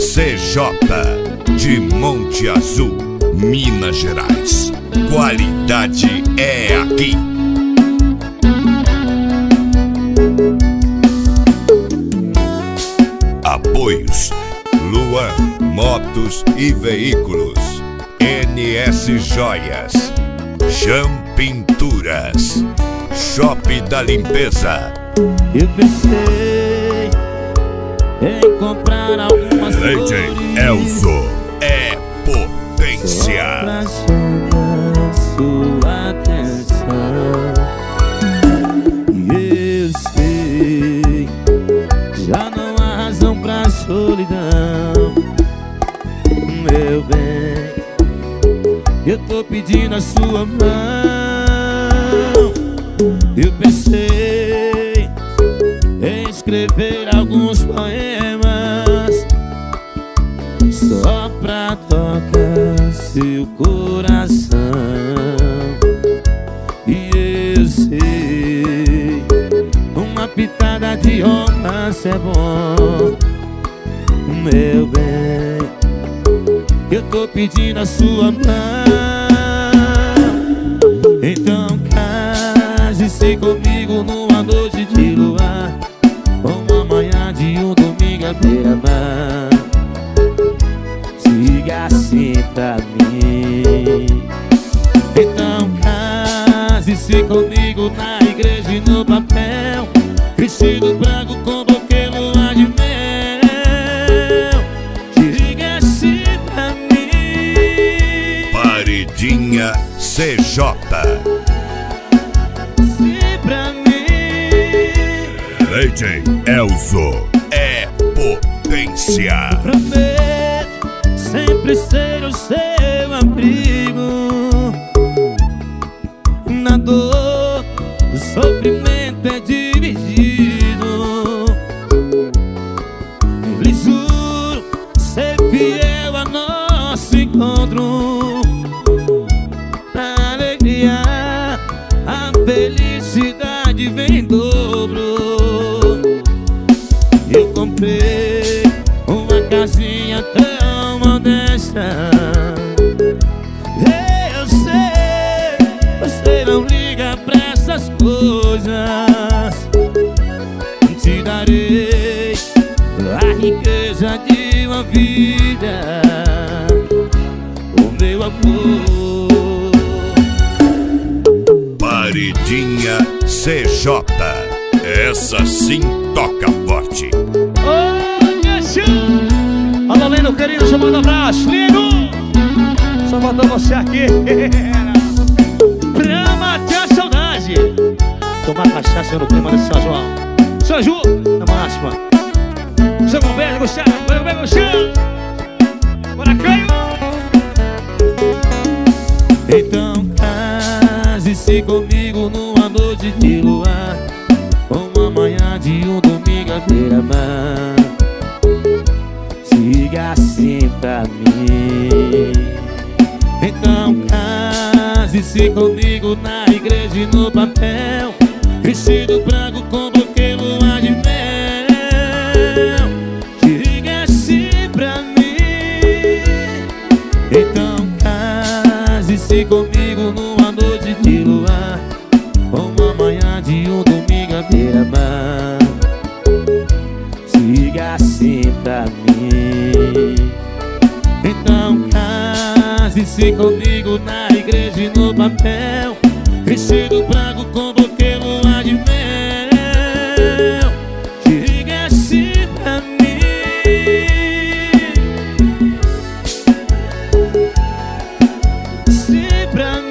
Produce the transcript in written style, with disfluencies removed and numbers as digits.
CJ de Monte Azul, Minas Gerais. Qualidade é aqui. Apoios: Luan Motos e Veículos, NS Joias, Jam Pinturas, Shop da Limpeza. Eu pensei em comprar algumas DJ Elzo é potência. pra chamar sua atenção. E eu sei, já não há razão pra solidão. Meu bem, eu tô pedindo a sua mão. Eu pensei em escrever alguns poemas só pra tocar seu coração. E eu sei, uma pitada de romance é bom. Meu bem, eu tô pedindo a sua mão. Então case-se comigo numa noite de luar, uma manhã de um domingo à beira-mar. Siga assim pra mim. Então case-se comigo na igreja e no papel, vestido branco com buquê, lua de mel. Siga assim pra mim. Paredinha CJ. Sim pra mim. DJ Elzo é potência. Prometo sempre ser o seu abrigo. Na dor, o sofrimento é dividido. Lhe juro ser fiel a nosso encontro. Na alegria, a felicidade vem em dobro. Eu comprei uma casinha tão modesta. Eu sei, você não liga pra essas coisas. Te darei a riqueza de uma vida, o meu amor. Paredinha CJ. Essa sim toca forte. Olha, show! Alô, Lino, querido, chamando abraço. Lino! Só faltou você aqui. Pra matar a saudade. Tomar cachaça no clima desse São João. São João, na máxima. São Roberto, Gustavo, vai, Gustavo. Bora, Caio! Então case-se comigo numa noite de luar, uma manhã de um domingo à beira-mar. Siga assim pra mim. Então case-se comigo na igreja e no papel, vestido branco com buquê, lua de mel. Siga assim pra mim. Então case-se comigo numa noite de luar, uma manhã de um domingo à beira-mar. Siga assim pra mim. Então case-se comigo na igreja e no papel, vestido branco com buquê, lua de mel. Siga assim pra mim. Sim pra mim.